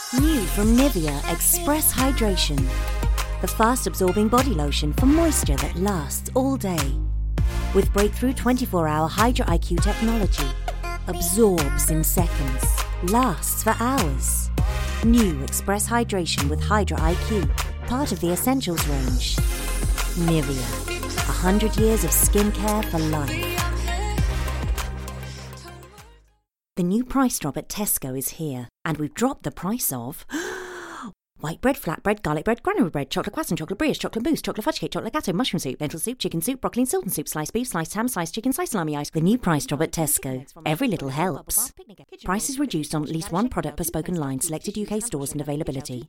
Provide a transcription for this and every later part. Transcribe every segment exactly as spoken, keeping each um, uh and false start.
New from Nivea Express Hydration. The fast-absorbing body lotion for moisture that lasts all day. With breakthrough twenty-four hour Hydra I Q technology. Absorbs in seconds. Lasts for hours. New Express Hydration with Hydra I Q. Part of the Essentials range. Nivea. one hundred years of skincare for life. The new price drop at Tesco is here, and we've dropped the price of white bread, flatbread, garlic bread, granary bread, chocolate croissant, chocolate brioche, chocolate mousse, chocolate fudge cake, chocolate gâteau, mushroom soup, lentil soup, chicken soup, broccoli and Stilton soup, sliced beef, sliced ham, sliced chicken, sliced salami ice. The new price drop at Tesco. Every little helps. Prices reduced on at least one product per spoken line. Selected U K stores and availability.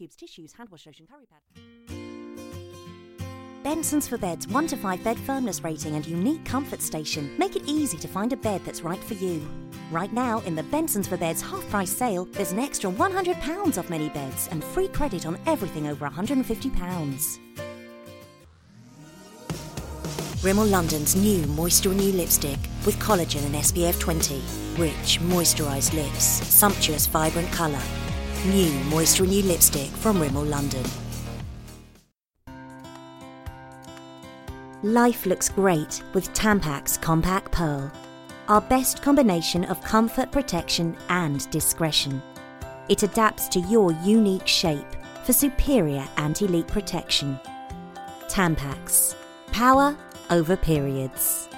Benson's for Beds one to five bed firmness rating and unique comfort station make it easy to find a bed that's right for you. Right now, in the Benson's for Beds half-price sale, there's an extra one hundred pounds off many beds and free credit on everything over one hundred fifty pounds. Rimmel London's new Moisture Renew lipstick with collagen and S P F twenty. Rich, moisturised lips, sumptuous, vibrant colour. New Moisture Renew lipstick from Rimmel London. Life looks great with Tampax Compact Pearl. Our best combination of comfort, protection and discretion. It adapts to your unique shape for superior anti-leak protection. Tampax. Power over periods.